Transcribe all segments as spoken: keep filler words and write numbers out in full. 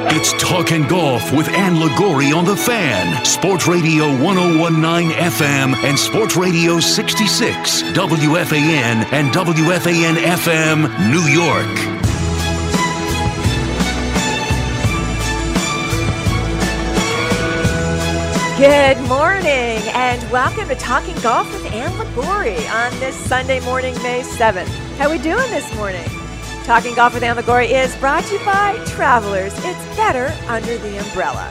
It's Talking Golf with Ann Liguori on The Fan. Sports Radio one oh one point nine F M and Sports Radio sixty-six, W F A N and W F A N F M, New York. Good morning and welcome to Talking Golf with Ann Liguori on this Sunday morning, May seventh. How we doing this morning? Talking Golf with Ann Liguori is brought to you by Travelers. It's better under the umbrella.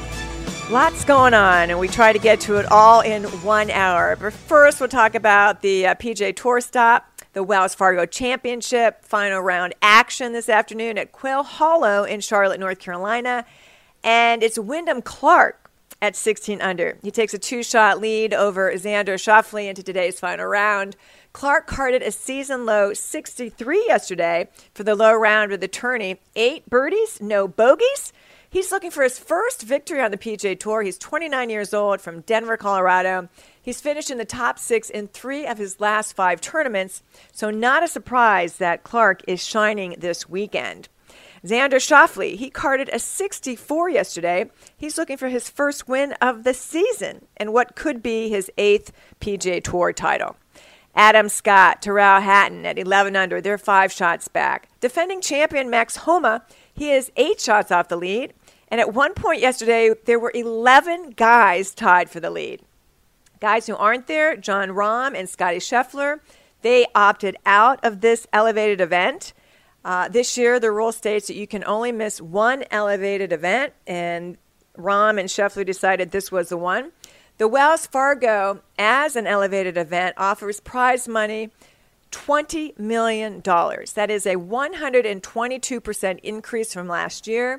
Lots going on, and we try to get to it all in one hour. But first, we'll talk about the uh, P G A Tour stop, the Wells Fargo Championship, final round action this afternoon at Quail Hollow in Charlotte, North Carolina. And it's Wyndham Clark at sixteen under. He takes a two-shot lead over Xander Schauffele into today's final round. Clark carded a season-low sixty-three yesterday for the low round of the tourney. Eight birdies, no bogeys. He's looking for his first victory on the P G A Tour. He's twenty-nine years old from Denver, Colorado. He's finished in the top six in three of his last five tournaments, so not a surprise that Clark is shining this weekend. Xander Schauffele, he carded a sixty-four yesterday. He's looking for his first win of the season and what could be his eighth P G A Tour title. Adam Scott, Tyrrell Hatton at eleven under. They're five shots back. Defending champion Max Homa, he is eight shots off the lead. And at one point yesterday, there were eleven guys tied for the lead. Guys who aren't there, John Rahm and Scotty Scheffler, they opted out of this elevated event. Uh, this year, the rule states that you can only miss one elevated event, and Rahm and Scheffler decided this was the one. The Wells Fargo, as an elevated event, offers prize money twenty million dollars. That is a one hundred twenty-two percent increase from last year.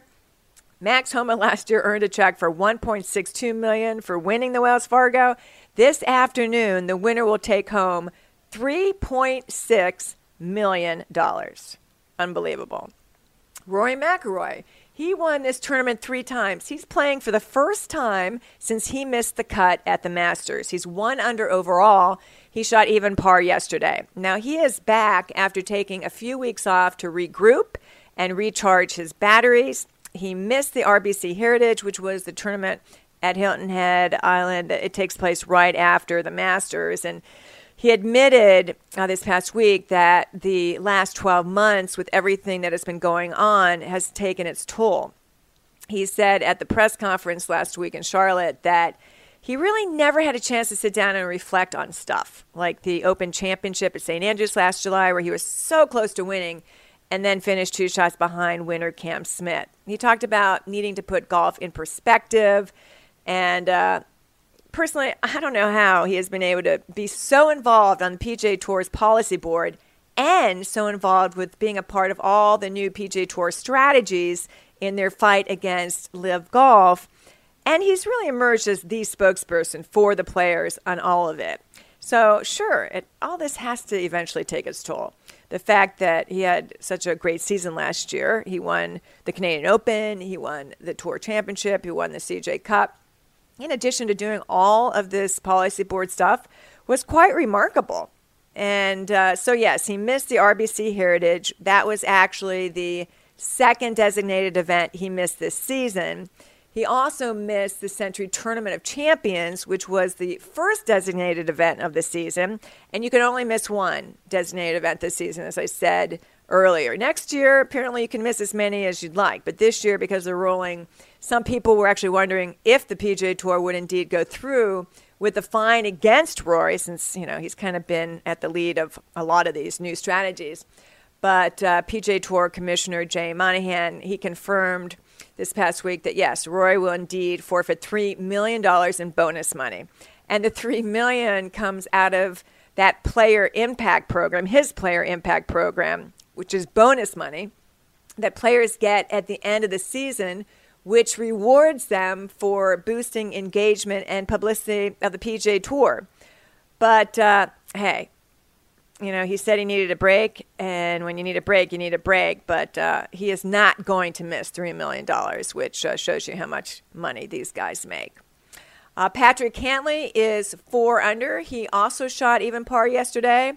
Max Homa last year earned a check for one point six two million dollars for winning the Wells Fargo. This afternoon, the winner will take home three point six million dollars. Unbelievable. Rory McIlroy, he won this tournament three times. He's playing for the first time since he missed the cut at the Masters. He's one under overall. He shot even par yesterday. Now, he is back after taking a few weeks off to regroup and recharge his batteries. He missed the R B C Heritage, which was the tournament at Hilton Head Island. It takes place right after the Masters. And he admitted uh, this past week that the last twelve months, with everything that has been going on, has taken its toll. He said at the press conference last week in Charlotte that he really never had a chance to sit down and reflect on stuff like the Open Championship at Saint Andrews last July, where he was so close to winning and then finished two shots behind winner Cam Smith. He talked about needing to put golf in perspective, and uh, personally, I don't know how he has been able to be so involved on the P G A Tour's policy board and so involved with being a part of all the new P G A Tour strategies in their fight against Live Golf. And he's really emerged as the spokesperson for the players on all of it. So sure, it, all this has to eventually take its toll. The fact that he had such a great season last year, he won the Canadian Open, he won the Tour Championship, he won the C J Cup, in addition to doing all of this policy board stuff, was quite remarkable. And uh, so, yes, he missed the R B C Heritage. That was actually the second designated event he missed this season. He also missed the Century Tournament of Champions, which was the first designated event of the season. And you can only miss one designated event this season, as I said earlier. Next year, apparently you can miss as many as you'd like. But this year, because they're rolling, some people were actually wondering if the P G A Tour would indeed go through with the fine against Rory, since, you know, he's kind of been at the lead of a lot of these new strategies. But uh, P G A Tour Commissioner Jay Monahan, he confirmed this past week that, yes, Rory will indeed forfeit three million dollars in bonus money. And the three million dollars comes out of that player impact program, his player impact program, which is bonus money that players get at the end of the season, which rewards them for boosting engagement and publicity of the P G A Tour. But, uh, hey, you know, he said he needed a break, and when you need a break, you need a break. But uh, he is not going to miss three million dollars, which uh, shows you how much money these guys make. Uh, Patrick Cantlay is four under. He also shot even par yesterday.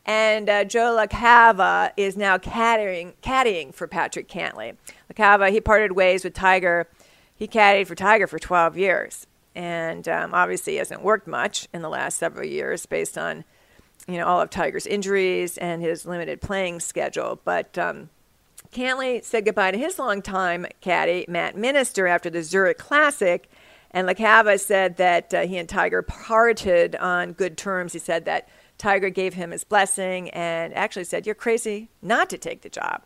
And uh, Joe LaCava is now caddying, caddying for Patrick Cantlay. LaCava, he parted ways with Tiger. He caddied for Tiger for twelve years. And um, obviously he hasn't worked much in the last several years based on, you know, all of Tiger's injuries and his limited playing schedule. But um, Cantlay said goodbye to his longtime caddy, Matt Minister, after the Zurich Classic. And LaCava said that uh, he and Tiger parted on good terms. He said that Tiger gave him his blessing and actually said, "You're crazy not to take the job."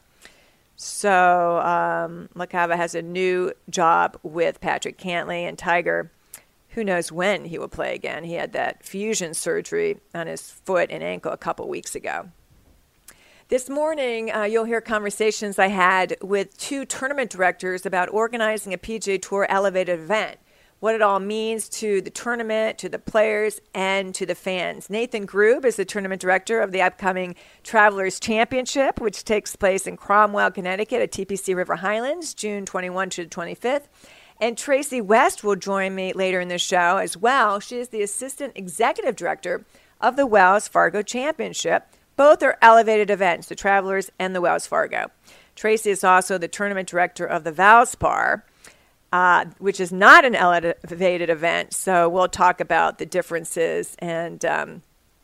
So um, LaCava has a new job with Patrick Cantlay, and Tiger, who knows when he will play again. He had that fusion surgery on his foot and ankle a couple weeks ago. This morning, uh, you'll hear conversations I had with two tournament directors about organizing a P G A Tour elevated event, what it all means to the tournament, to the players, and to the fans. Nathan Grube is the tournament director of the upcoming Travelers Championship, which takes place in Cromwell, Connecticut at T P C River Highlands, June twenty-first to the twenty-fifth. And Tracy West will join me later in the show as well. She is the assistant executive director of the Wells Fargo Championship. Both are elevated events, the Travelers and the Wells Fargo. Tracy is also the tournament director of the Valspar, uh, which is not an elevated event. So we'll talk about the differences. And, um,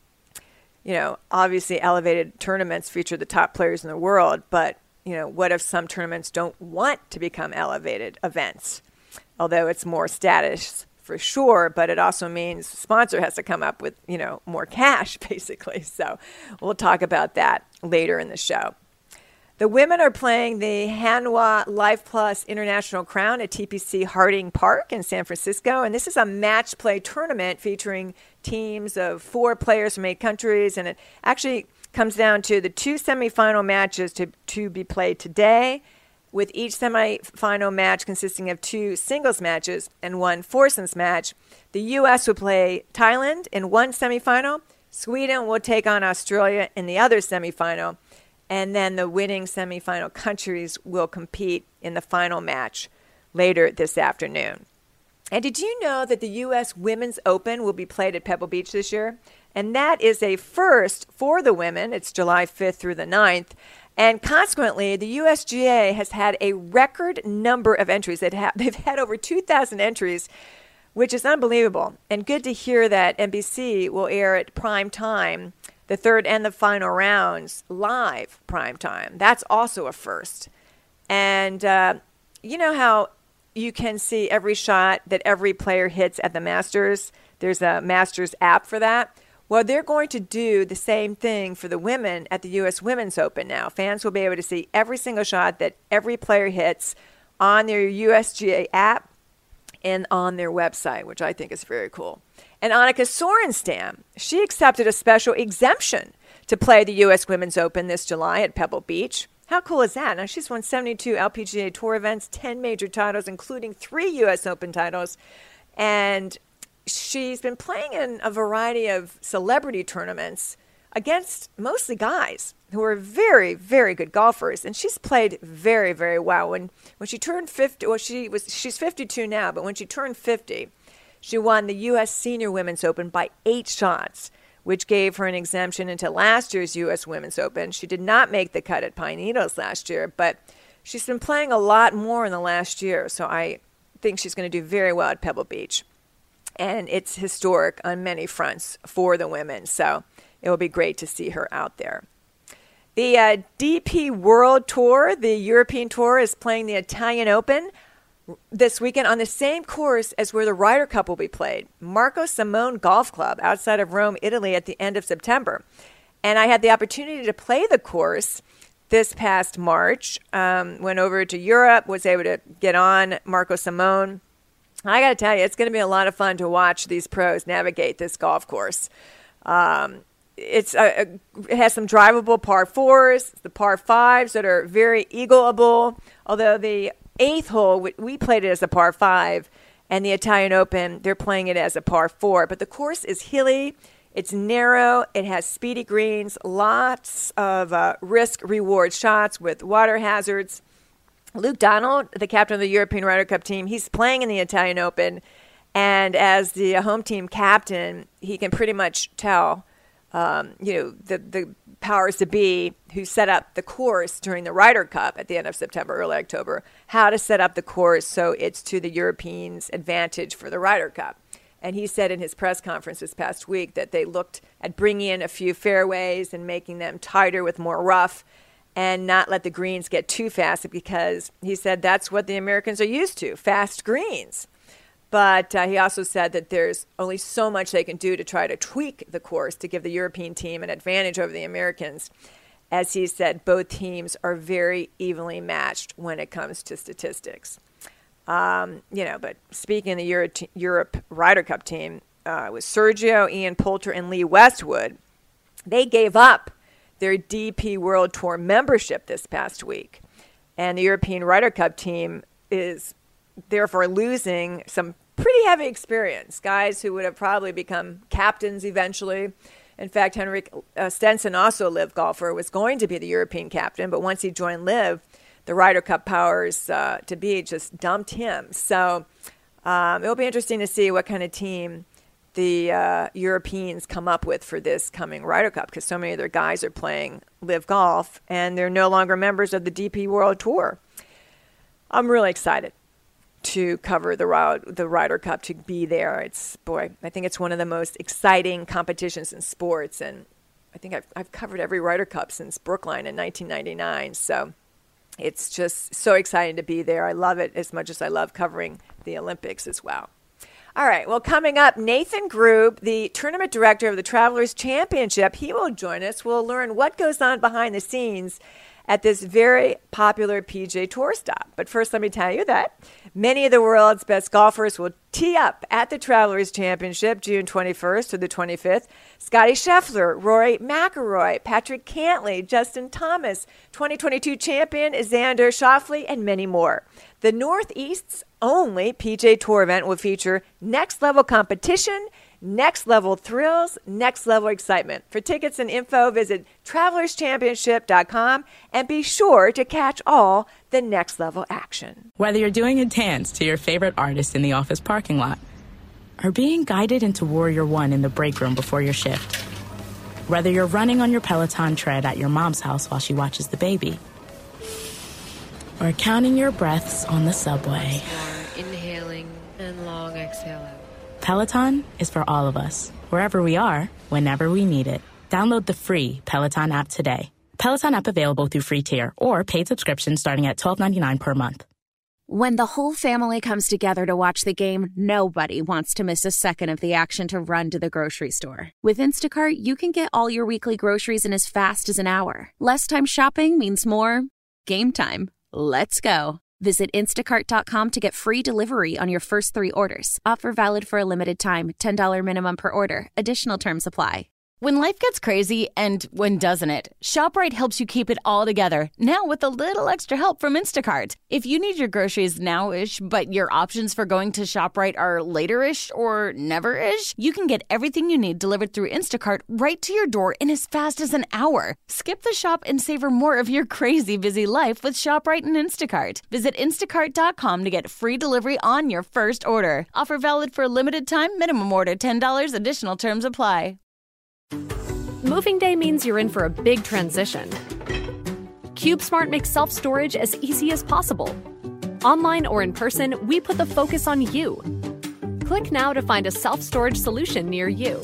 you know, obviously elevated tournaments feature the top players in the world. But, you know, what if some tournaments don't want to become elevated events? Although it's more status for sure, but it also means the sponsor has to come up with, you know, more cash, basically. So we'll talk about that later in the show. The women are playing the Hanwha Life Plus International Crown at T P C Harding Park in San Francisco. And this is a match play tournament featuring teams of four players from eight countries. And it actually comes down to the two semifinal matches to, to be played today, with each semifinal match consisting of two singles matches and one foursomes match. The U S will play Thailand in one semifinal. Sweden will take on Australia in the other semifinal. And then the winning semifinal countries will compete in the final match later this afternoon. And did you know that the U S Women's Open will be played at Pebble Beach this year? And that is a first for the women. It's July fifth through the ninth. And consequently, the U S G A has had a record number of entries. They've had over two thousand entries, which is unbelievable. And good to hear that N B C will air at prime time, the third and the final rounds, live prime time. That's also a first. And uh, you know how you can see every shot that every player hits at the Masters? There's a Masters app for that. Well, they're going to do the same thing for the women at the U S Women's Open now. Fans will be able to see every single shot that every player hits on their U S G A app and on their website, which I think is very cool. And Annika Sorenstam, she accepted a special exemption to play the U S Women's Open this July at Pebble Beach. How cool is that? Now, she's won seventy-two L P G A Tour events, ten major titles, including three U S Open titles. And she's been playing in a variety of celebrity tournaments against mostly guys who are very, very good golfers. And she's played very, very well. When when she turned fifty, well, she was she's fifty-two now, but when she turned fifty, she won the U S Senior Women's Open by eight shots, which gave her an exemption into last year's U S Women's Open. She did not make the cut at Pine Needles last year, but she's been playing a lot more in the last year. So I think she's going to do very well at Pebble Beach. And it's historic on many fronts for the women. So it will be great to see her out there. The uh, D P World Tour, the European Tour, is playing the Italian Open this weekend on the same course as where the Ryder Cup will be played, Marco Simone Golf Club outside of Rome, Italy at the end of September. And I had the opportunity to play the course this past March. Um, went over to Europe, was able to get on Marco Simone. I got to tell you, it's going to be a lot of fun to watch these pros navigate this golf course. Um, it's a, a, it has some drivable par fours, the par fives that are very eagleable. Although the eighth hole, we played it as a par five, and the Italian Open, they're playing it as a par four. But the course is hilly, it's narrow, it has speedy greens, lots of uh, risk-reward shots with water hazards. Luke Donald, the captain of the European Ryder Cup team, he's playing in the Italian Open. And as the home team captain, he can pretty much tell um, you know, the, the powers to be who set up the course during the Ryder Cup at the end of September, early October, how to set up the course so it's to the Europeans' advantage for the Ryder Cup. And he said in his press conference this past week that they looked at bringing in a few fairways and making them tighter with more rough and not let the greens get too fast, because he said that's what the Americans are used to, fast greens. But uh, he also said that there's only so much they can do to try to tweak the course to give the European team an advantage over the Americans. As he said, both teams are very evenly matched when it comes to statistics. Um, you know, but speaking of the Euro- Europe Ryder Cup team, uh, with Sergio, Ian Poulter, and Lee Westwood, they gave up their D P World Tour membership this past week. And the European Ryder Cup team is therefore losing some pretty heavy experience, guys who would have probably become captains eventually. In fact, Henrik uh, Stenson, also a LIV golfer, was going to be the European captain, but once he joined LIV, the Ryder Cup powers uh, to be just dumped him. So um, it'll be interesting to see what kind of team the uh, Europeans come up with for this coming Ryder Cup, because so many of their guys are playing LIV Golf, and they're no longer members of the D P World Tour. I'm really excited to cover the the Ryder Cup, to be there. It's, boy, I think it's one of the most exciting competitions in sports, and I think I've, I've covered every Ryder Cup since Brookline in nineteen ninety-nine, so it's just so exciting to be there. I love it as much as I love covering the Olympics as well. All right, well, coming up, Nathan Grube, the tournament director of the Travelers Championship, he will join us. We'll learn what goes on behind the scenes at this very popular P G A Tour stop. But first, let me tell you that many of the world's best golfers will tee up at the Travelers Championship June twenty-first to the twenty-fifth. Scotty Scheffler, Rory McIlroy, Patrick Cantlay, Justin Thomas, twenty twenty-two champion Xander Schauffele, and many more. The Northeast's only P G A Tour event will feature next-level competition, next-level thrills, next-level excitement. For tickets and info, visit travelers championship dot com and be sure to catch all the next-level action. Whether you're doing a dance to your favorite artist in the office parking lot or being guided into Warrior One in the break room before your shift, whether you're running on your Peloton tread at your mom's house while she watches the baby, or counting your breaths on the subway. Inhaling and long exhale out. Peloton is for all of us, wherever we are, whenever we need it. Download the free Peloton app today. Peloton app available through free tier or paid subscription starting at twelve ninety-nine per month. When the whole family comes together to watch the game, nobody wants to miss a second of the action to run to the grocery store. With Instacart, you can get all your weekly groceries in as fast as an hour. Less time shopping means more game time. Let's go. Visit instacart dot com to get free delivery on your first three orders. Offer valid for a limited time. ten dollars minimum per order. Additional terms apply. When life gets crazy, and when doesn't it? ShopRite helps you keep it all together, now with a little extra help from Instacart. If you need your groceries now-ish, but your options for going to ShopRite are later-ish or never-ish, you can get everything you need delivered through Instacart right to your door in as fast as an hour. Skip the shop and savor more of your crazy busy life with ShopRite and Instacart. Visit instacart dot com to get free delivery on your first order. Offer valid for a limited time, minimum order ten dollars, additional terms apply. Moving day means you're in for a big transition. CubeSmart makes self-storage as easy as possible. Online or in person, we put the focus on you. Click now to find a self-storage solution near you.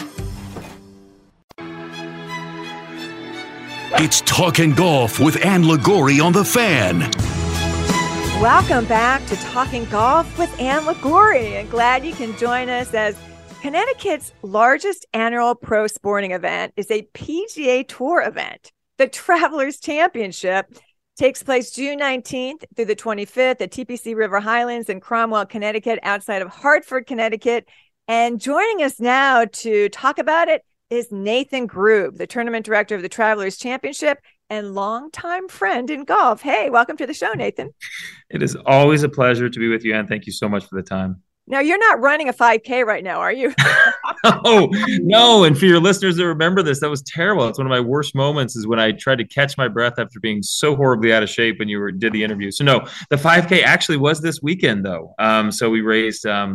It's Talkin' Golf with Ann Liguori on The Fan. Welcome back to Talking Golf with Ann Liguori, and glad you can join us as Connecticut's largest annual pro sporting event is a P G A Tour event. The Travelers Championship takes place June nineteenth through the twenty-fifth at T P C River Highlands in Cromwell, Connecticut, outside of Hartford, Connecticut. And joining us now to talk about it is Nathan Grube, the tournament director of the Travelers Championship and longtime friend in golf. Hey, welcome to the show, Nathan. It is always a pleasure to be with you, Ann. Thank you so much for the time. Now, you're not running a five K right now, are you? Oh, no. And for your listeners that remember this, that was terrible. It's one of my worst moments is when I tried to catch my breath after being so horribly out of shape when you were, did the interview. So, no, the five K actually was this weekend, though. Um, so we raised um,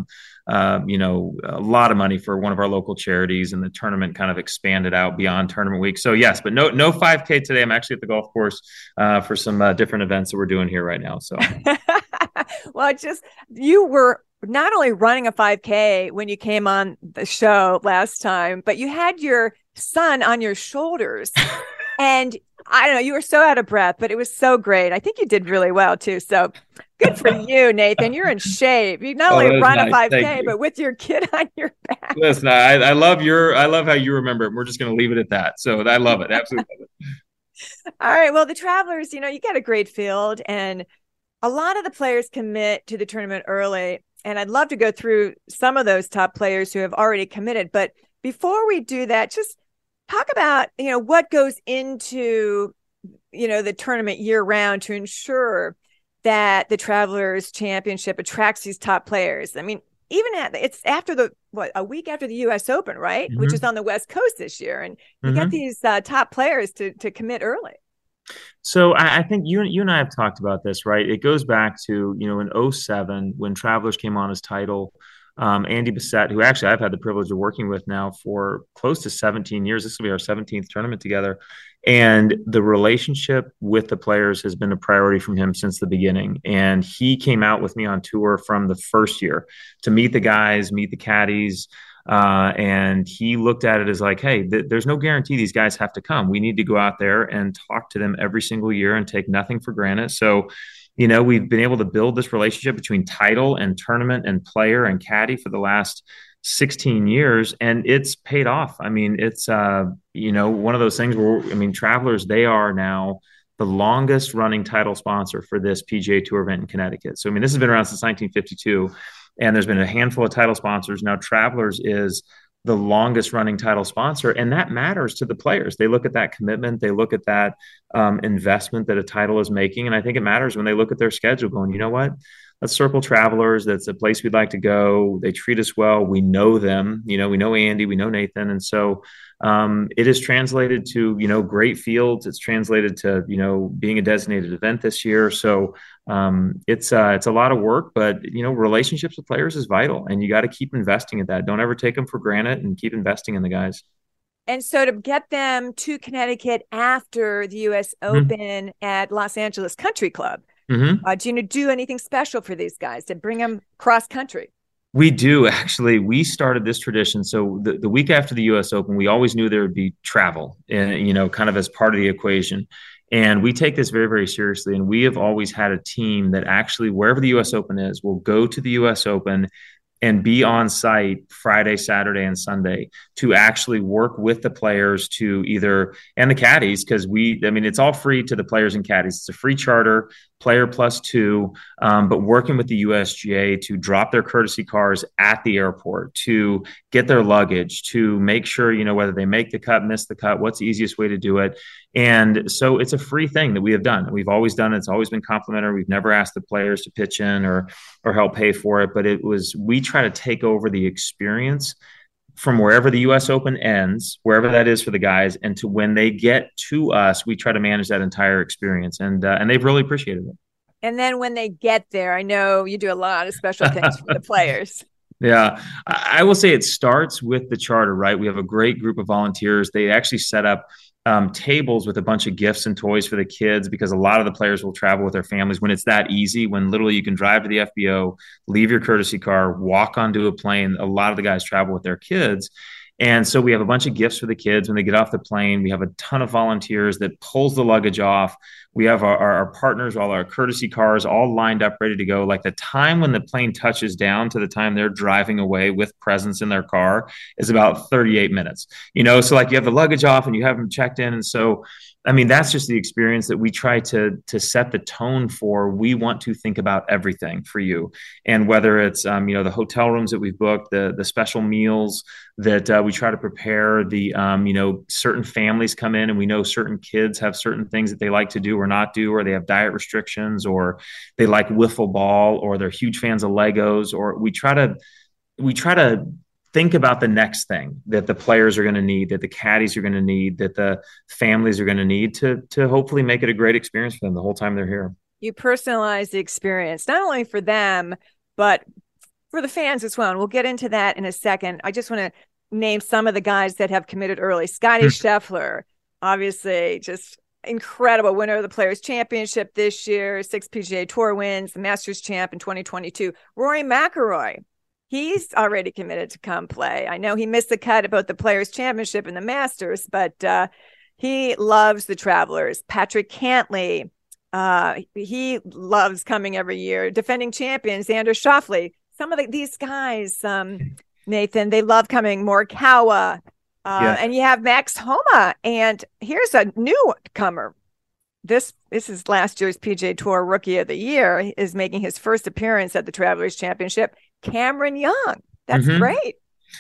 uh, you know, a lot of money for one of our local charities, and the tournament kind of expanded out beyond tournament week. So yes, but no, no five K today. I'm actually at the golf course uh, for some uh, different events that we're doing here right now. So, well, just you were not only running a five K when you came on the show last time, but you had your son on your shoulders. And I don't know, you were so out of breath, but it was so great. I think you did really well too. So good for you, Nathan. You're in shape. You not only oh, run nice. a five K, but with your kid on your back. Listen, I, I love your, I love how you remember it. We're just going to leave it at that. So I love it. Absolutely love it. All right. Well, the Travelers, you know, you got a great field, and a lot of the players commit to the tournament early. And I'd love to go through some of those top players who have already committed. But before we do that, just talk about, you know, what goes into, you know, the tournament year round to ensure that the Travelers Championship attracts these top players. I mean, even at it's after the, what, a week after the U S Open, right? Mm-hmm. Which is on the West Coast this year. And you mm-hmm. get these uh, top players to to commit early. So I, I think you, you and I have talked about this, right? It goes back to, you know, in oh seven when Travelers came on as title. Um, Andy Bessette, who actually I've had the privilege of working with now for close to seventeen years. This will be our seventeenth tournament together. And the relationship with the players has been a priority from him since the beginning. And he came out with me on tour from the first year to meet the guys, meet the caddies. Uh, and he looked at it as like, hey, th- there's no guarantee these guys have to come. We need to go out there and talk to them every single year and take nothing for granted. So you know, we've been able to build this relationship between title and tournament and player and caddy for the last sixteen years, and it's paid off. I mean, it's, uh, you know, one of those things where, I mean, Travelers, they are now the longest running title sponsor for this P G A Tour event in Connecticut. So, I mean, this has been around since nineteen fifty-two, and there's been a handful of title sponsors. Now, Travelers is the longest running title sponsor, and that matters to the players. They look at that commitment, they look at that um, investment that a title is making, and I think it matters when they look at their schedule going, you know what, let's circle Travelers. That's a place we'd like to go. They treat us well. We know them. You know, we know Andy, we know Nathan, and so um, it is translated to, you know, great fields. It's translated to, you know, being a designated event this year. So um, it's uh, it's a lot of work, but, you know, relationships with players is vital, and you got to keep investing in that. Don't ever take them for granted, and keep investing in the guys. And so to get them to Connecticut after the U S Open mm-hmm. at Los Angeles Country Club, mm-hmm. uh, do you do anything special for these guys to bring them cross country? We do, actually. We started this tradition. So the, the week after the U S Open, we always knew there would be travel, and, you know, kind of as part of the equation. And we take this very, very seriously. And we have always had a team that actually, wherever the U S Open is, will go to the U S Open and be on site Friday, Saturday, and Sunday to actually work with the players to either, and the caddies, because we, I mean, it's all free to the players and caddies. It's a free charter, player plus two, um, but working with the U S G A to drop their courtesy cars at the airport, to get their luggage, to make sure, you know, whether they make the cut, miss the cut, what's the easiest way to do it. And so it's a free thing that we have done. We've always done it. It's always been complimentary. We've never asked the players to pitch in or, or help pay for it, but it was, we try to take over the experience from wherever the U S Open ends, wherever that is for the guys, and to when they get to us, we try to manage that entire experience, and uh, and they've really appreciated it. And then when they get there, I know you do a lot of special things for the players. Yeah, I will say it starts with the charter, right? We have a great group of volunteers. They actually set up um, tables with a bunch of gifts and toys for the kids, because a lot of the players will travel with their families when it's that easy, when literally you can drive to the F B O, leave your courtesy car, walk onto a plane. A lot of the guys travel with their kids. And so we have a bunch of gifts for the kids when they get off the plane. We have a ton of volunteers that pulls the luggage off. We have our, our, our partners, all our courtesy cars all lined up, ready to go. Like the time when the plane touches down to the time they're driving away with presents in their car is about thirty-eight minutes. You know, so like you have the luggage off and you have them checked in. And so, I mean, that's just the experience that we try to, to set the tone for. We want to think about everything for you. And whether it's, um, you know, the hotel rooms that we've booked, the, the special meals that uh, we try to prepare, the, um, you know, certain families come in and we know certain kids have certain things that they like to do or not do, or they have diet restrictions, or they like wiffle ball, or they're huge fans of Legos, or we try to, we try to think about the next thing that the players are going to need, that the caddies are going to need, that the families are going to need to, to hopefully make it a great experience for them the whole time they're here. You personalize the experience, not only for them, but for the fans as well. And we'll get into that in a second. I just want to name some of the guys that have committed early. Scotty Scheffler, obviously just incredible winner of the Players Championship this year, six P G A Tour wins, the Masters champ in twenty twenty-two. Rory McIlroy, he's already committed to come play. I know he missed the cut at both the Players Championship and the Masters, but uh, he loves the Travelers. Patrick Cantlay, uh, he loves coming every year. Defending champions, Xander Schauffele. Some of the, these guys, um, Nathan, they love coming. Morikawa, uh, yeah. And you have Max Homa. And here's a newcomer. This this is last year's P G A Tour Rookie of the Year. He is making his first appearance at the Travelers Championship. Cameron Young. That's mm-hmm. great.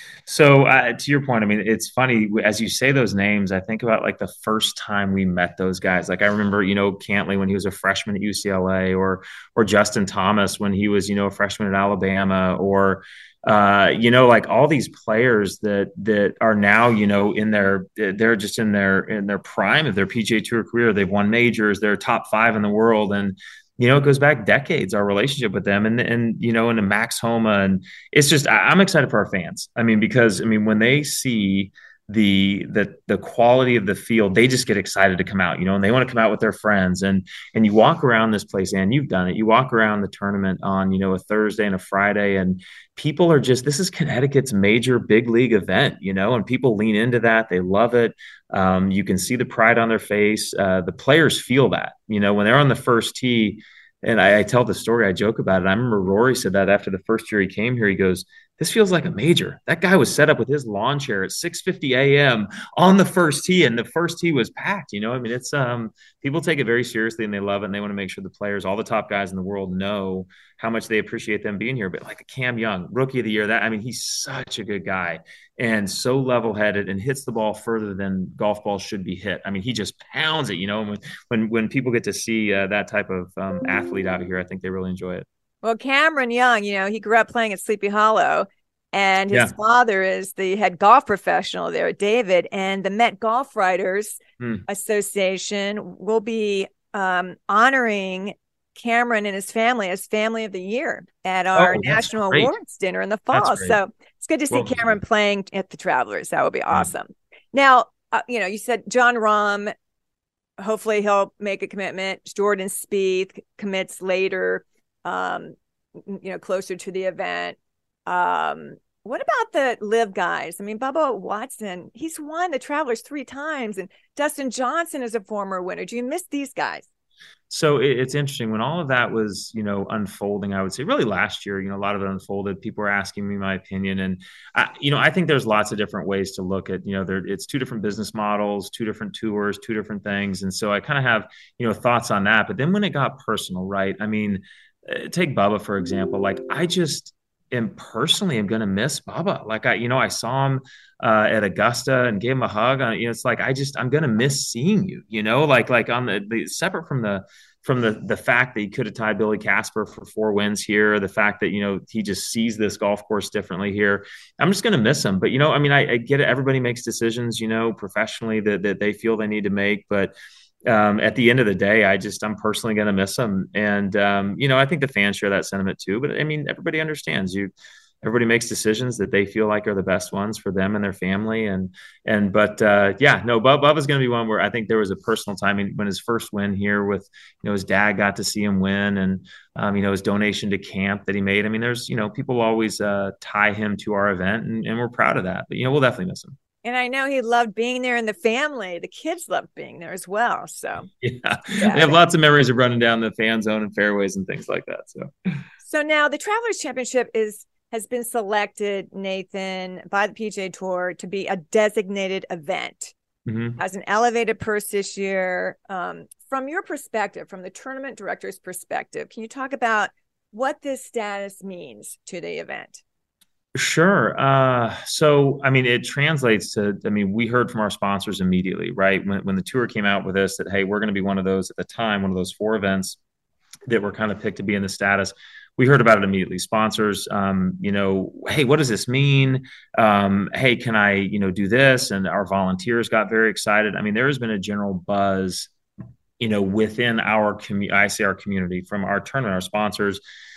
So uh, to your point, I mean, it's funny as you say those names, I think about like the first time we met those guys. Like I remember, you know, Cantlay when he was a freshman at U C L A, or, or Justin Thomas when he was, you know, a freshman at Alabama, or, uh, you know, like all these players that, that are now, you know, in their, they're just in their, in their prime of their P G A Tour career. They've won majors, they're top five in the world. And, you know, it goes back decades, our relationship with them, and, and, you know, into Max Homa. And it's just, I, I'm excited for our fans. I mean, because I mean, when they see the, the, the quality of the field, they just get excited to come out, you know, and they want to come out with their friends. And, and you walk around this place, and you've done it. You walk around the tournament on, you know, a Thursday and a Friday, and people are just, this is Connecticut's major big league event, you know, and people lean into that. They love it. Um, you can see the pride on their face. Uh, the players feel that, you know, when they're on the first tee. And I, I tell the story, I joke about it. I remember Rory said that after the first year he came here, he goes, this feels like a major. That guy was set up with his lawn chair at six fifty a.m. on the first tee, and the first tee was packed. You know, I mean, it's um, people take it very seriously, and they love it, and they want to make sure the players, all the top guys in the world, know how much they appreciate them being here. But like a Cam Young, Rookie of the Year, that I mean, he's such a good guy and so level-headed and hits the ball further than golf balls should be hit. I mean, he just pounds it. You know, when when when people get to see uh, that type of um, athlete out of here, I think they really enjoy it. Well, Cameron Young, you know, he grew up playing at Sleepy Hollow, and his yeah. father is the head golf professional there, David, and the Met Golf Writers hmm. Association will be um, honoring Cameron and his family as Family of the Year at our oh, National great. Awards dinner in the fall. So it's good to see well, Cameron playing at the Travelers. That would be awesome. Yeah. Now, uh, you know, you said Jon Rahm, hopefully he'll make a commitment. Jordan Spieth commits later. Um, you know, closer to the event. Um, what about the live guys? I mean, Bubba Watson, he's won the Travelers three times, and Dustin Johnson is a former winner. Do you miss these guys? So it's interesting when all of that was, you know, unfolding, I would say really last year, you know, a lot of it unfolded. People were asking me my opinion. And, I, you know, I think there's lots of different ways to look at, you know, there it's two different business models, two different tours, two different things. And so I kind of have, you know, thoughts on that. But then when it got personal, right? I mean, take Bubba, for example. Like, I just am personally am going to miss Bubba. Like, I, you know, I saw him uh, at Augusta and gave him a hug. Uh, you know, it's like, I just, I'm going to miss seeing you, you know, like, like on the, the separate from the, from the, the fact that he could have tied Billy Casper for four wins here, the fact that, you know, he just sees this golf course differently here. I'm just going to miss him. But, you know, I mean, I, I get it. Everybody makes decisions, you know, professionally that, that they feel they need to make, but Um, at the end of the day, I just, I'm personally going to miss them. And, um, you know, I think the fans share that sentiment too, but I mean, everybody understands you, everybody makes decisions that they feel like are the best ones for them and their family. And, and, but, uh, yeah, no, Bub, Bubba's going to be one where I think there was a personal time when his first win here with, you know, his dad got to see him win, and, um, you know, his donation to camp that he made. I mean, there's, you know, people always, uh, tie him to our event, and, and we're proud of that, but, you know, we'll definitely miss him. And I know he loved being there, and the family, the kids loved being there as well. So yeah, yeah. They have lots of memories of running down the fan zone and fairways and things like that. So, so now the Travelers Championship is has been selected, Nathan, by the P G A Tour to be a designated event. Mm-hmm. As an elevated purse this year. Um, from your perspective, from the tournament director's perspective, can you talk about what this status means to the event? Sure. Uh, so, I mean, it translates to, I mean, we heard from our sponsors immediately, right? When, when the tour came out with this, that, hey, we're going to be one of those at the time, one of those four events that were kind of picked to be in the status. We heard about it immediately. Sponsors, um, you know, hey, what does this mean? Um, hey, can I, you know, do this? And our volunteers got very excited. I mean, there has been a general buzz, you know, within our community, I say our community, from our tournament, our sponsors,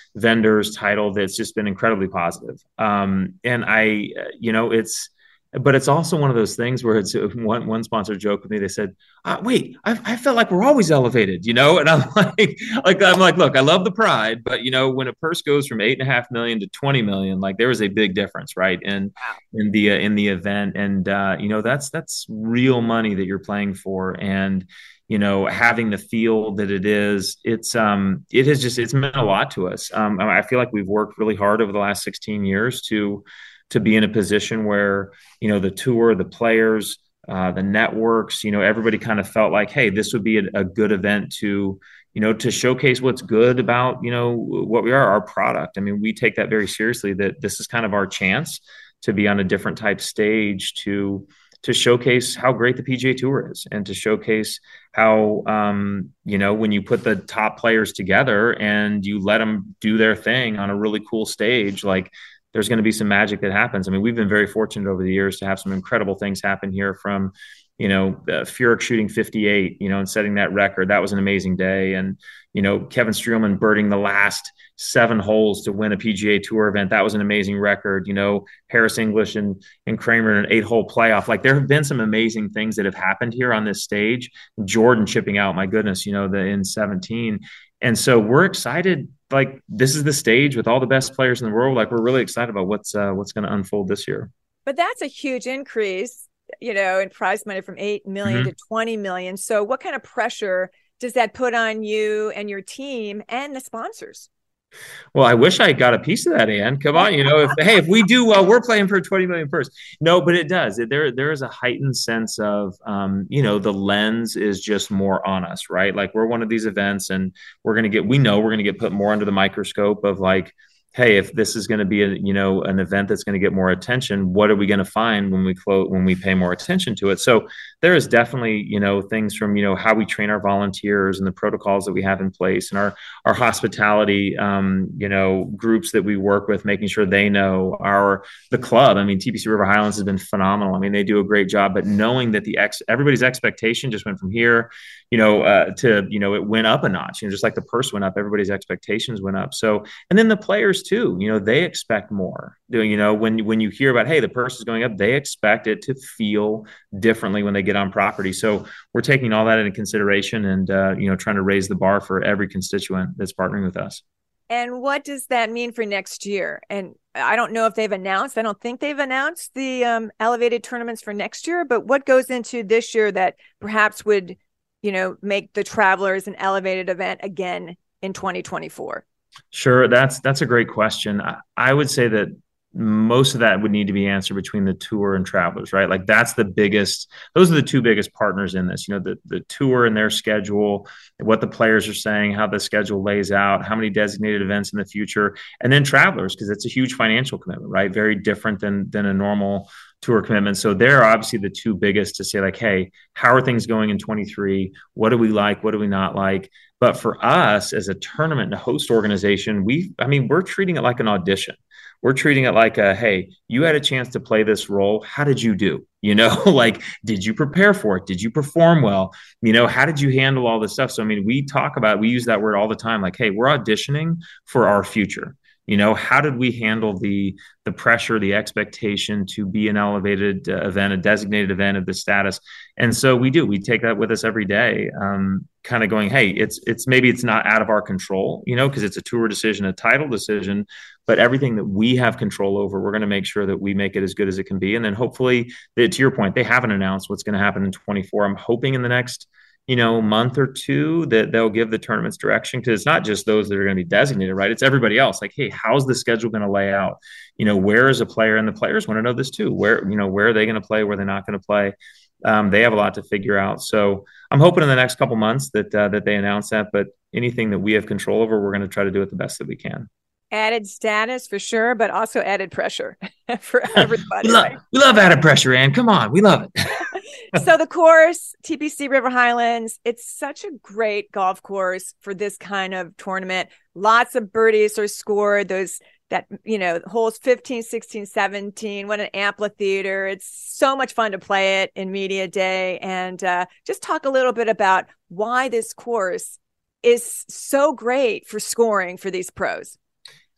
vendors, title, that's just been incredibly positive. Um, and I, you know, it's, but it's also one of those things where it's one, one sponsor joked with me. They said, uh, wait, I, I felt like we're always elevated, you know? And I'm like, like, I'm like, look, I love the pride, but you know, when a purse goes from eight and a half million to twenty million, like there is a big difference, right? And in the, uh, in the event. And, uh, you know, that's, that's real money that you're playing for. And, you know, having the feel that it is, it's, um, it has just, it's meant a lot to us. Um, I feel like we've worked really hard over the last sixteen years to, to be in a position where, you know, the tour, the players, uh, the networks, you know, everybody kind of felt like, hey, this would be a, a good event to, you know, to showcase what's good about, you know, what we are, our product. I mean, we take that very seriously, that this is kind of our chance to be on a different type stage to, to showcase how great the P G A Tour is, and to showcase how, um, you know, when you put the top players together and you let them do their thing on a really cool stage, like, there's going to be some magic that happens. I mean, we've been very fortunate over the years to have some incredible things happen here, from, you know, uh, Furyk shooting fifty-eight, you know, and setting that record. That was an amazing day. And, you know, Kevin Streelman birding the last seven holes to win a P G A Tour event. That was an amazing record. You know, Harris English and, and Kramer in an eight hole playoff. Like, there have been some amazing things that have happened here on this stage. Jordan chipping out, my goodness, you know, the in seventeen. And so we're excited. Like, this is the stage with all the best players in the world. Like, we're really excited about what's uh, what's going to unfold this year. But that's a huge increase, you know, in prize money from eight million mm-hmm. to twenty million. So what kind of pressure does that put on you and your team and the sponsors? Well, I wish I got a piece of that, Ann. Come on, you know, if hey, if we do well, we're playing for twenty million first. No, but it does. There, there is a heightened sense of, um, you know, the lens is just more on us, right? Like, we're one of these events, and we're going to get, we know we're going to get put more under the microscope of, like, hey, if this is going to be a, you know, an event that's going to get more attention, what are we going to find when we close, when we pay more attention to it? So there is definitely, you know, things from, you know, how we train our volunteers and the protocols that we have in place, and our, our hospitality, um, you know, groups that we work with, making sure they know our, the club. I mean, T P C River Highlands has been phenomenal. I mean, they do a great job, but knowing that the ex, everybody's expectation just went from here, you know, uh, to, you know, it went up a notch, you know, just like the purse went up, everybody's expectations went up. So, and then the players too, you know, they expect more. You know, when, when you hear about, hey, the purse is going up, they expect it to feel differently when they get on property. So we're taking all that into consideration, and, uh, you know, trying to raise the bar for every constituent that's partnering with us. And what does that mean for next year? And I don't know if they've announced, I don't think they've announced the um, elevated tournaments for next year, but what goes into this year that perhaps would, you know, make the Travelers an elevated event again in twenty twenty-four? Sure. That's, that's a great question. I, I would say that most of that would need to be answered between the tour and Travelers, right? Like, that's the biggest, those are the two biggest partners in this, you know, the, the tour and their schedule, what the players are saying, how the schedule lays out, how many designated events in the future, and then Travelers, because it's a huge financial commitment, right? Very different than, than a normal tour commitment. So they're obviously the two biggest to say, like, hey, how are things going in twenty-three? What do we like? What do we not like? But for us as a tournament and a host organization, we, I mean, we're treating it like an audition. We're treating it like a, hey, you had a chance to play this role. How did you do? You know, like, did you prepare for it? Did you perform well? You know, how did you handle all this stuff? So, I mean, we talk about, we use that word all the time, like, hey, we're auditioning for our future. You know, how did we handle the the pressure, the expectation to be an elevated uh, event, a designated event of this status? And so we do. We take that with us every day, um, kind of going, hey, it's it's maybe it's not out of our control, you know, because it's a tour decision, a title decision, but everything that we have control over, we're going to make sure that we make it as good as it can be. And then hopefully, to your point, they haven't announced what's going to happen in twenty-four. I'm hoping in the next, you know, month or two that they'll give the tournament's direction, because it's not just those that are going to be designated, right? It's everybody else. Like, hey, how's the schedule going to lay out? You know, where is a player? And the players want to know this too. Where, you know, where are they going to play? Where they're not going to play? Um, they have a lot to figure out. So I'm hoping in the next couple months that uh, that they announce that. But anything that we have control over, we're going to try to do it the best that we can. Added status for sure, but also added pressure for everybody. we, love, right? we love added pressure, Ann. Come on, we love it. So the course, T P C River Highlands, it's such a great golf course for this kind of tournament. Lots of birdies are scored. Those that, you know, holes fifteen, sixteen, seventeen, what an amphitheater. It's so much fun to play it in media day. And uh, just talk a little bit about why this course is so great for scoring for these pros.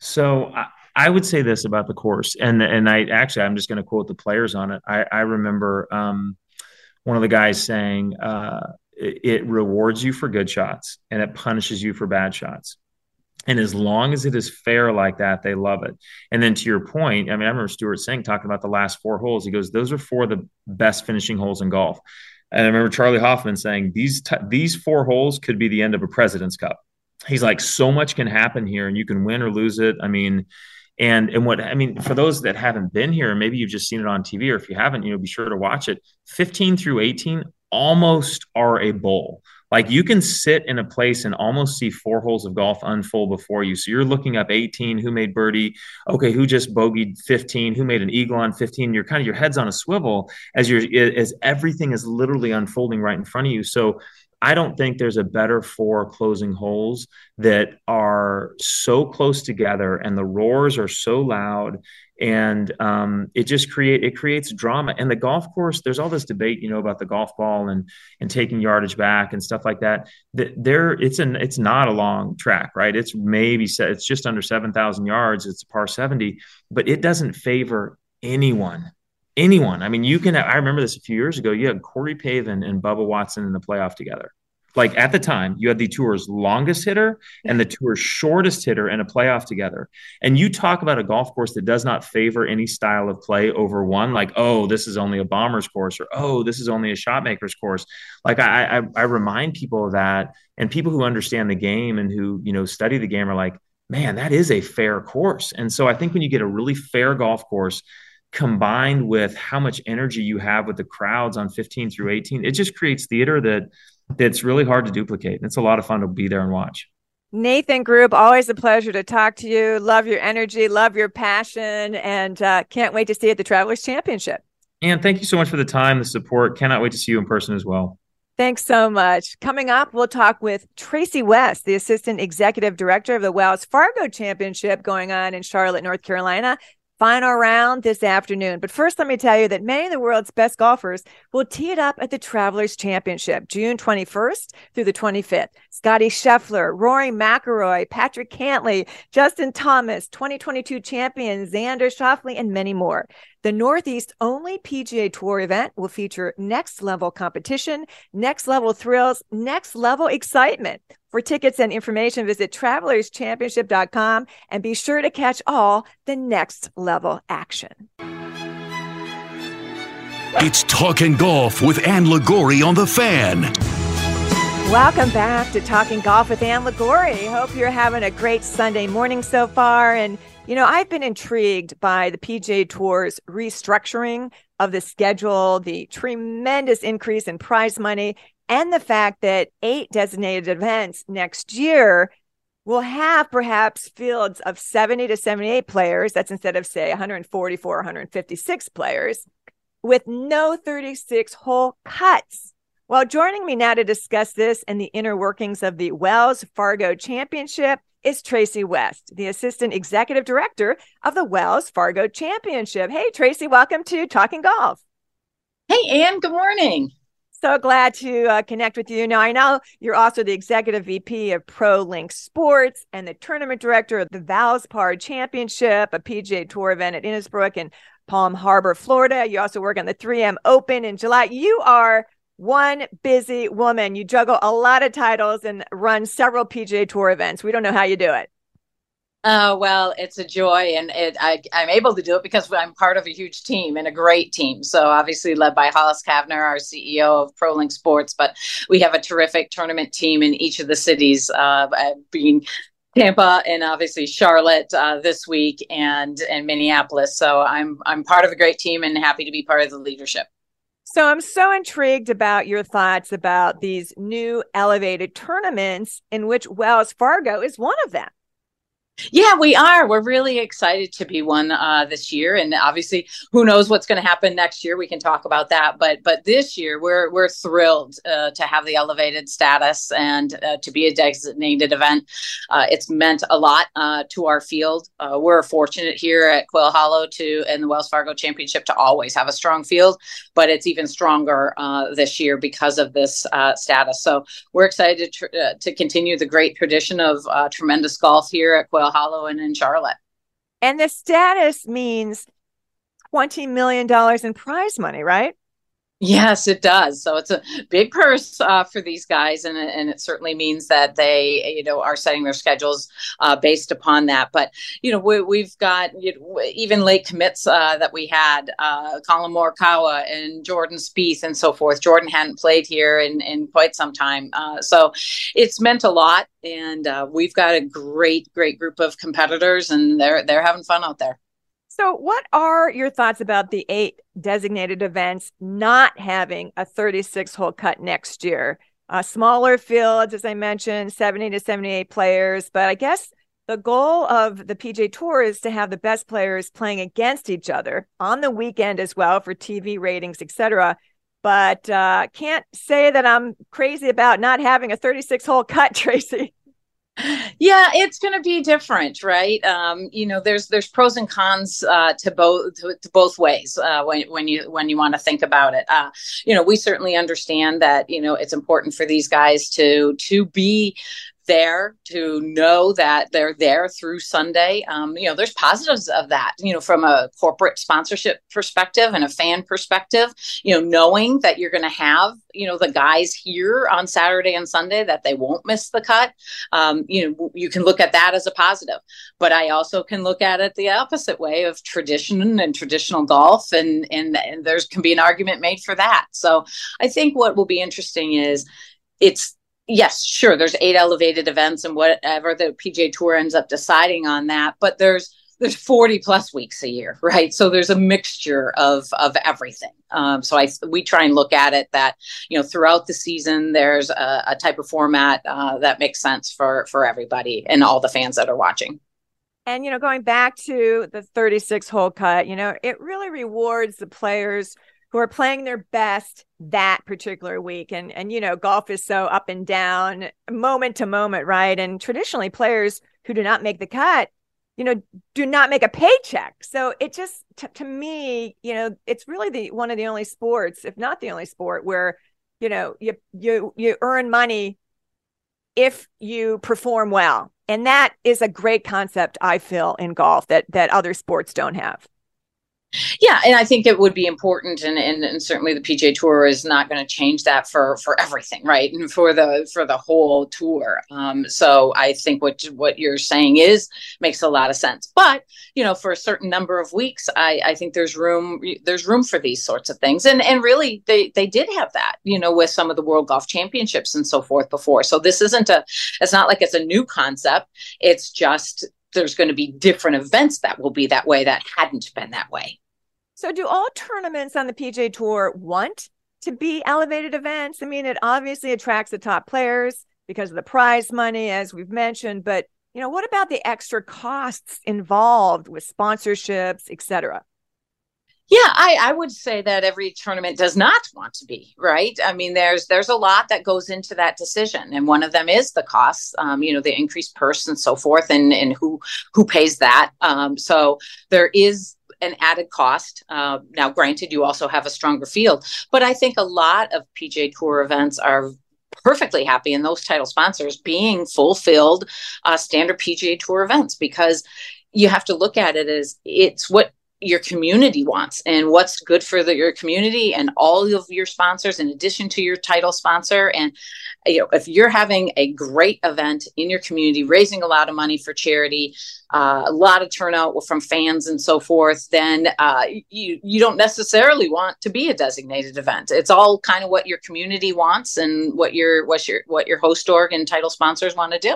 So I, I would say this about the course, and and I actually I'm just going to quote the players on it. I, I remember um, one of the guys saying uh, it, it rewards you for good shots and it punishes you for bad shots. And as long as it is fair like that, they love it. And then to your point, I mean, I remember Stuart Singh talking about the last four holes. He goes, "Those are four of the best finishing holes in golf." And I remember Charlie Hoffman saying, "These t- these four holes could be the end of a President's Cup." He's like, "So much can happen here, and you can win or lose it." I mean, and and what I mean for those that haven't been here, maybe you've just seen it on T V, or if you haven't, you know, be sure to watch it. fifteen through eighteen almost are a bowl. Like you can sit in a place and almost see four holes of golf unfold before you. So you're looking up eighteen, who made birdie? Okay, who just bogeyed fifteen? Who made an eagle on fifteen? You're kind of your head's on a swivel as you're as everything is literally unfolding right in front of you. So I don't think there's a better four closing holes that are so close together and the roars are so loud, and um, it just create it creates drama. And the golf course, there's all this debate, you know, about the golf ball and and taking yardage back and stuff like that. That there, it's an it's not a long track, right? It's maybe it's just under seven thousand yards. It's a par seventy, but it doesn't favor anyone. Anyone. I mean, you can, I remember this a few years ago, you had Corey Pavin and Bubba Watson in the playoff together. Like at the time, you had the tour's longest hitter and the tour's shortest hitter in a playoff together. And you talk about a golf course that does not favor any style of play over one, like, oh, this is only a bomber's course, or, oh, this is only a shot maker's course. Like I, I, I remind people of that, and people who understand the game and who, you know, study the game are like, man, that is a fair course. And so I think when you get a really fair golf course, combined with how much energy you have with the crowds on fifteen through eighteen, it just creates theater that that's really hard to duplicate. It's a lot of fun to be there and watch. Nathan Grube, always a pleasure to talk to you. Love your energy, love your passion, and uh, can't wait to see you at the Travelers Championship. And thank you so much for the time, the support. Cannot wait to see you in person as well. Thanks so much. Coming up, we'll talk with Tracy West, the Assistant Executive Director of the Wells Fargo Championship going on in Charlotte, North Carolina. Final round this afternoon. But first, let me tell you that many of the world's best golfers will tee it up at the Travelers Championship, June twenty-first through the twenty-fifth. Scotty Scheffler, Rory McIlroy, Patrick Cantlay, Justin Thomas, twenty twenty-two champion Xander Schauffele, and many more. The Northeast only P G A Tour event will feature next level competition, next level thrills, next level excitement. For tickets and information, visit travelers championship dot com and be sure to catch all the next level action. It's Talking Golf with Ann Liguori on The Fan. Welcome back to Talking Golf with Ann Liguori. Hope you're having a great Sunday morning so far. And, you know, I've been intrigued by the P G A Tour's restructuring of the schedule, the tremendous increase in prize money, and the fact that eight designated events next year will have perhaps fields of seventy to seventy-eight players. That's instead of, say, one hundred forty-four, one hundred fifty-six players, with no thirty-six hole cuts. Well, joining me now to discuss this and the inner workings of the Wells Fargo Championship is Tracy West, the Assistant Executive Director of the Wells Fargo Championship. Hey, Tracy, welcome to Talking Golf. Hey, Ann, good morning. So glad to uh, connect with you. Now, I know you're also the Executive V P of ProLink Sports and the Tournament Director of the Valspar Championship, a P G A Tour event at Innisbrook and Palm Harbor, Florida. You also work on the three M Open in July. You are one busy woman. You juggle a lot of titles and run several P G A Tour events. We don't know how you do it. Uh, well, it's a joy, and it, I, I'm able to do it because I'm part of a huge team and a great team. So obviously led by Hollis Kavner, our C E O of ProLink Sports, but we have a terrific tournament team in each of the cities, uh, being Tampa and obviously Charlotte uh, this week and, and Minneapolis. So I'm I'm part of a great team and happy to be part of the leadership. So I'm so intrigued about your thoughts about these new elevated tournaments in which Wells Fargo is one of them. Yeah, we are. We're really excited to be one uh, this year, and obviously, who knows what's going to happen next year? We can talk about that. But but this year, we're we're thrilled uh, to have the elevated status and uh, to be a designated event. Uh, it's meant a lot uh, to our field. Uh, we're fortunate here at Quail Hollow to and the Wells Fargo Championship to always have a strong field, but it's even stronger uh, this year because of this uh, status. So we're excited to, uh, to continue the great tradition of uh, tremendous golf here at Quail Hollow and in Charlotte. And the status means twenty million dollars in prize money, right? Yes, it does. So it's a big purse uh, for these guys, and, and it certainly means that they, you know, are setting their schedules uh, based upon that. But you know, we, we've got you know, even late commits uh, that we had, uh, Colin Morikawa and Jordan Spieth and so forth. Jordan hadn't played here in, in quite some time, uh, so it's meant a lot. And uh, we've got a great, great group of competitors, and they're they're having fun out there. So what are your thoughts about the eight designated events not having a thirty-six hole cut next year? Uh, smaller fields, as I mentioned, seventy to seventy-eight players. But I guess the goal of the P G A Tour is to have the best players playing against each other on the weekend as well for T V ratings, et cetera. But uh, can't say that I'm crazy about not having a thirty-six hole cut, Tracy. Yeah, it's going to be different, right? Um, you know, there's there's pros and cons uh, to both to, to both ways uh, when when you when you want to think about it. Uh, you know, we certainly understand that you know it's important for these guys to to be there, to know that they're there through Sunday. Um, you know, there's positives of that, you know, from a corporate sponsorship perspective and a fan perspective, you know, knowing that you're going to have, you know, the guys here on Saturday and Sunday, that they won't miss the cut. Um, you know, you can look at that as a positive, but I also can look at it the opposite way of tradition and traditional golf. And, and, and there's can be an argument made for that. So I think what will be interesting is it's, yes, sure, there's eight elevated events and whatever the P G A Tour ends up deciding on that, but there's there's forty plus weeks a year, right? So there's a mixture of of everything. Um, so I we try and look at it that, you know, throughout the season, there's a, a type of format uh, that makes sense for for everybody and all the fans that are watching. And, you know, going back to the thirty-six hole cut, you know, it really rewards the players who are playing their best that particular week. And, and, you know, golf is so up and down, moment to moment, right? And traditionally players who do not make the cut, you know, do not make a paycheck. So it just, t- to me, you know, it's really the one of the only sports, if not the only sport, where, you know, you you you earn money if you perform well. And that is a great concept, I feel, in golf that that other sports don't have. Yeah, and I think it would be important, and, and, and certainly the P G A Tour is not going to change that for, for everything, right? And for the for the whole tour. Um, so I think what what you're saying is makes a lot of sense. But you know, for a certain number of weeks, I, I think there's room there's room for these sorts of things, and and really they they did have that, you know, with some of the World Golf Championships and so forth before. So this isn't a it's not like it's a new concept. It's just there's going to be different events that will be that way that hadn't been that way. So do all tournaments on the P G A Tour want to be elevated events? I mean, it obviously attracts the top players because of the prize money, as we've mentioned. But, you know, what about the extra costs involved with sponsorships, et cetera? Yeah, I, I would say that every tournament does not want to be, right? I mean, there's there's a lot that goes into that decision. And one of them is the costs, um, you know, the increased purse and so forth, and, and who who pays that. Um, so there is an added cost. Uh, now, granted, you also have a stronger field, but I think a lot of P G A Tour events are perfectly happy in those title sponsors being fulfilled uh, standard P G A Tour events, because you have to look at it as it's what your community wants and what's good for the, your community and all of your sponsors in addition to your title sponsor. And you know, if you're having a great event in your community, raising a lot of money for charity, uh, a lot of turnout from fans and so forth, then uh, you you don't necessarily want to be a designated event. It's all kind of what your community wants and what your what your what your host org and title sponsors want to do.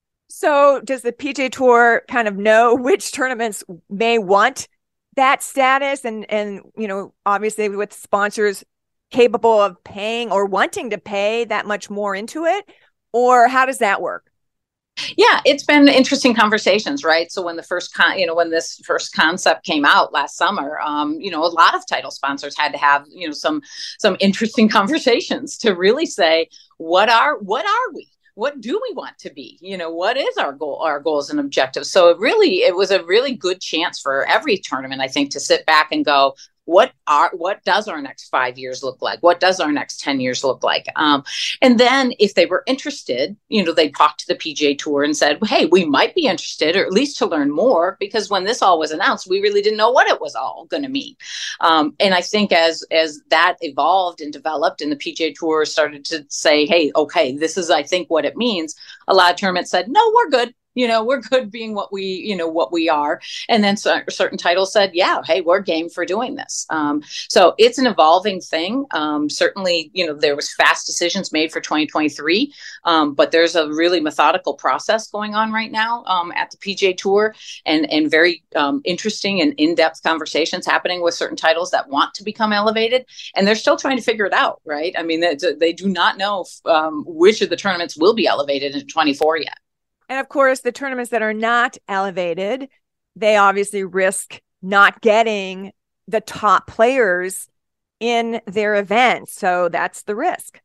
So does the P G A Tour kind of know which tournaments may want that status, and and you know, obviously with sponsors capable of paying or wanting to pay that much more into it, or how does that work? Yeah, it's been interesting conversations, right? So when the first con, you know, when this first concept came out last summer, um, you know, a lot of title sponsors had to have, you know, some some interesting conversations to really say, what are what are we? What do we want to be? You know, what is our goal, our goals and objectives? So it really, it was a really good chance for every tournament, I think, to sit back and go, what are, what does our next five years look like? What does our next ten years look like? Um, and then if they were interested, you know, they talked to the P G A Tour and said, hey, we might be interested, or at least to learn more, because when this all was announced, we really didn't know what it was all going to mean. Um, and I think as, as that evolved and developed and the P G A Tour started to say, hey, okay, this is, I think, what it means, a lot of tournaments said, no, we're good. You know, we're good being what we, you know, what we are. And then so, certain titles said, yeah, hey, we're game for doing this. Um, so it's an evolving thing. Um, certainly, you know, there was fast decisions made for twenty twenty-three, um, but there's a really methodical process going on right now um, at the P G A Tour, and, and very um, interesting and in-depth conversations happening with certain titles that want to become elevated. And they're still trying to figure it out, right? I mean, they, they do not know if, um, which of the tournaments will be elevated in twenty-four yet. And of course, the tournaments that are not elevated, they obviously risk not getting the top players in their event. So that's the risk.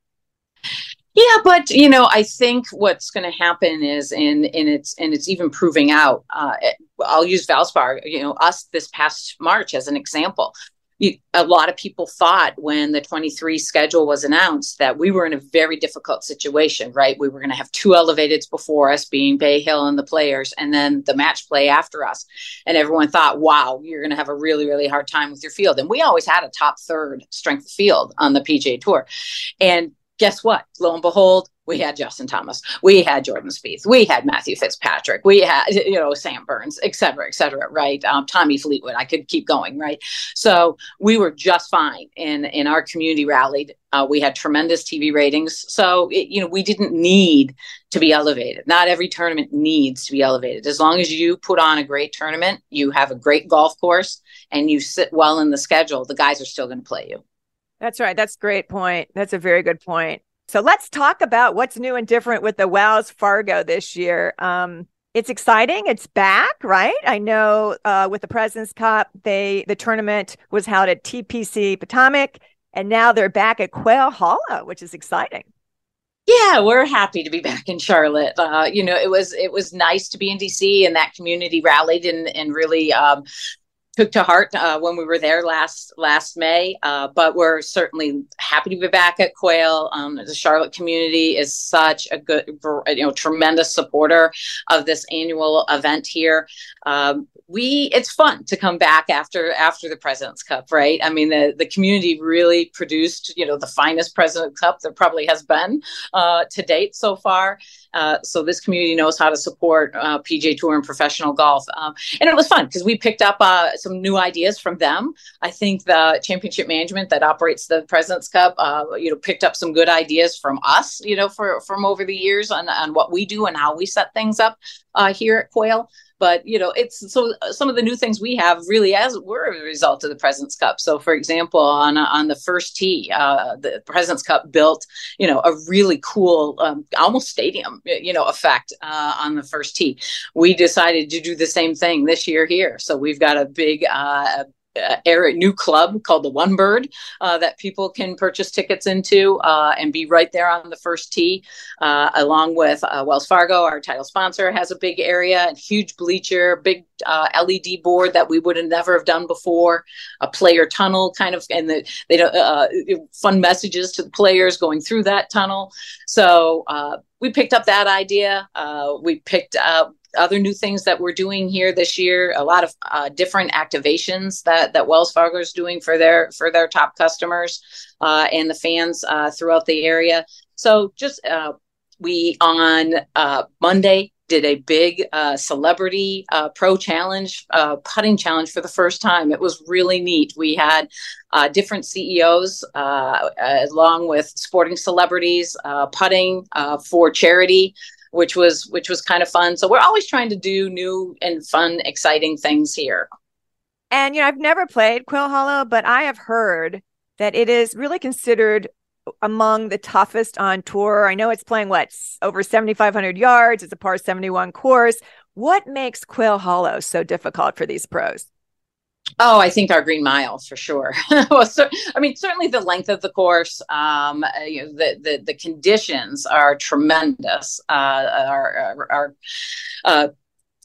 Yeah, but you know, I think what's going to happen is, in in it's and it's even proving out. Uh, I'll use Valspar, you know, us this past March as an example. You, a lot of people thought when the twenty-three schedule was announced that we were in a very difficult situation, right? We were going to have two elevateds before us, being Bay Hill and the Players, and then the match play after us. And everyone thought, wow, you're going to have a really, really hard time with your field. And we always had a top third strength of field on the P G A Tour. And guess what? Lo and behold, we had Justin Thomas, we had Jordan Spieth, we had Matthew Fitzpatrick, we had, you know, Sam Burns, et cetera, et cetera, right? Um, Tommy Fleetwood, I could keep going, right? So we were just fine, and, and our community rallied. Uh, we had tremendous T V ratings. So, it, you know, we didn't need to be elevated. Not every tournament needs to be elevated. As long as you put on a great tournament, you have a great golf course, and you sit well in the schedule, the guys are still going to play you. That's right. That's a great point. That's a very good point. So let's talk about what's new and different with the Wells Fargo this year. Um, it's exciting. It's back, right? I know uh, with the President's Cup, they the tournament was held at T P C Potomac, and now they're back at Quail Hollow, which is exciting. Yeah, we're happy to be back in Charlotte. Uh, you know, it was it was nice to be in D C, and that community rallied and and really um, took to heart uh, when we were there last last May, uh, but we're certainly happy to be back at Quail. Um, the Charlotte community is such a good, you know, tremendous supporter of this annual event here. Um, we it's fun to come back after after the President's Cup, right? I mean, the the community really produced, you know, the finest President's Cup there probably has been uh, to date so far. Uh, so this community knows how to support uh, P G A Tour and professional golf, um, and it was fun because we picked up uh, some new ideas from them. I think the championship management that operates the President's Cup, uh, you know, picked up some good ideas from us, you know, for from over the years on on what we do and how we set things up uh, here at Quail. But, you know, it's so some of the new things we have really as were a result of the President's Cup. So, for example, on on the first tee, uh, the President's Cup built, you know, a really cool, um, almost stadium, you know, effect uh, on the first tee. We decided to do the same thing this year here. So we've got a big uh, Uh, area, new club called the One Bird uh, that people can purchase tickets into uh, and be right there on the first tee, uh, along with uh, Wells Fargo, our title sponsor, has a big area, a huge bleacher, big uh, L E D board that we would have never have done before, a player tunnel kind of, and the, they don't uh, fun messages to the players going through that tunnel. So uh, we picked up that idea. Uh, we picked up other new things that we're doing here this year, a lot of uh, different activations that that Wells Fargo is doing for their for their top customers uh, and the fans uh, throughout the area. So just uh, we on uh, Monday did a big uh, celebrity uh, pro challenge, uh, putting challenge for the first time. It was really neat. We had uh, different C E Os uh, along with sporting celebrities uh, putting uh, for charity, which was which was kind of fun. So we're always trying to do new and fun, exciting things here. And, you know, I've never played Quail Hollow, but I have heard that it is really considered among the toughest on tour. I know it's playing, what, over seventy-five hundred yards. It's a par seventy-one course. What makes Quail Hollow so difficult for these pros? Oh, I think our Green Mile for sure. well, so, I mean, certainly the length of the course, um, you know, the, the the conditions are tremendous. Uh, are are, are uh,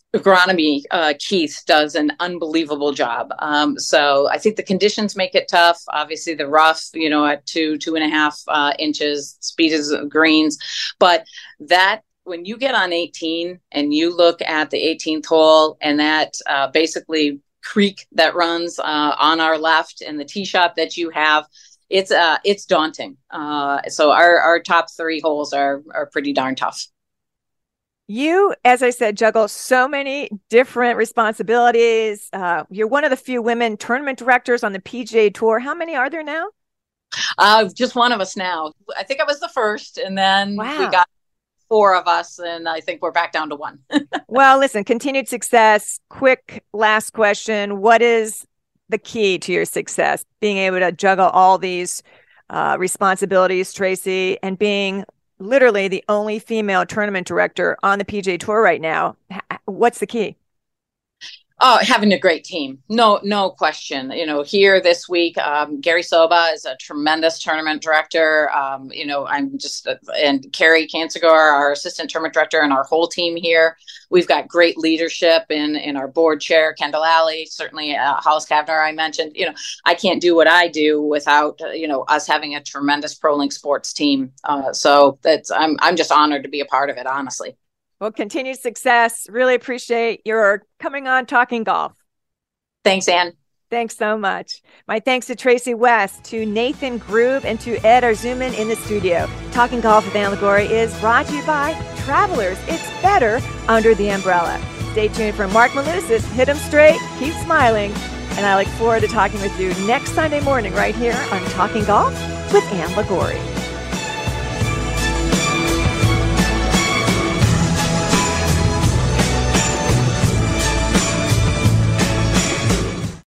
agronomy, uh, Keith does an unbelievable job. Um, so I think the conditions make it tough. Obviously the rough, you know, at two, two and a half uh, inches, speed is greens. But that, when you get on eighteen and you look at the eighteenth hole and that uh, basically creek that runs uh, on our left and the tee shot that you have, it's uh, it's daunting. Uh, so our, our top three holes are are pretty darn tough. You, as I said, juggle so many different responsibilities. Uh, you're one of the few women tournament directors on the P G A Tour. How many are there now? Uh, just one of us now. I think I was the first, and then wow. we got four of us, and I think we're back down to one. Well, listen, continued success. Quick last question. What is the key to your success? Being able to juggle all these uh, responsibilities, Tracy, and being literally the only female tournament director on the P G A Tour right now. What's the key? Oh, having a great team. No, no question. You know, here this week, um, Gary Soba is a tremendous tournament director. Um, you know, I'm just, uh, and Carrie Kansigar, our assistant tournament director, and our whole team here. We've got great leadership in, in our board chair, Kendall Alley, certainly uh, Hollis Kavner, I mentioned. You know, I can't do what I do without, uh, you know, us having a tremendous ProLink sports team. Uh, so that's, I'm, I'm just honored to be a part of it, honestly. Well, continued success. Really appreciate your coming on Talking Golf. Thanks, Ann. Thanks so much. My thanks to Tracy West, to Nathan Grube, and to Ed Arzuman in the studio. Talking Golf with Ann Liguori is brought to you by Travelers. It's better under the umbrella. Stay tuned for Mark Malusis. Hit 'em straight, keep smiling, and I look forward to talking with you next Sunday morning right here on Talking Golf with Ann Liguori.